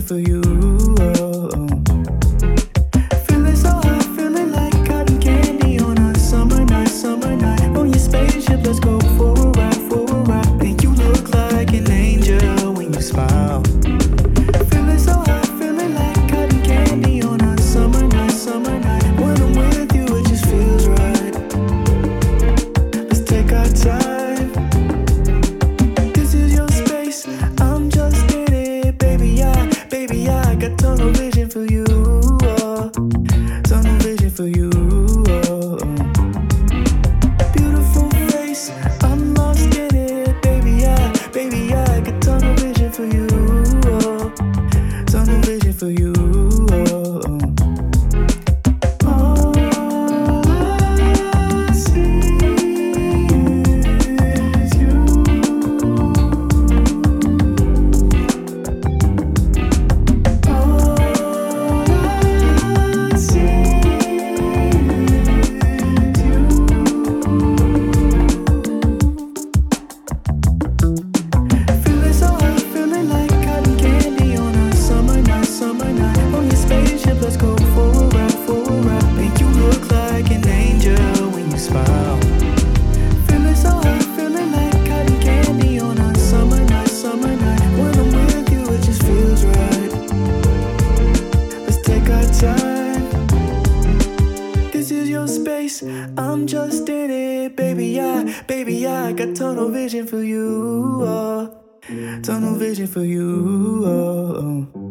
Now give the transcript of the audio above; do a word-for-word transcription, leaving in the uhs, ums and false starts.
for you. Oh, oh. Feeling so high, feeling like cotton candy on a summer night, summer night. On your spaceship, let's go for a ride, for a ride. And you look like an angel when you smile. Feeling so high, feeling like cotton candy on a summer night, summer night. When I'm with you, it just feels right. Let's take our time. This is your space, I'm just in it. Baby, I, baby, I got tunnel vision for you. Oh, tunnel vision for you. Oh, oh. Beautiful face, I'm lost in it. Baby, I, baby, I got tunnel vision for you. Oh, tunnel vision for you. Oh, oh. All I see is you. All I see is you. Feeling so high, feeling like cotton candy on a summer night, summer night. On your spaceship, let's go for a ride, for a ride. Make you look like an angel when you smile. Feeling so high, feeling like cotton candy on a summer night, summer night. When I'm with you, it just feels right. Let's take our time. This is your space, I'm just in it. Baby, I, baby, I got tunnel vision for you. Oh, tunnel vision for you. Oh, oh.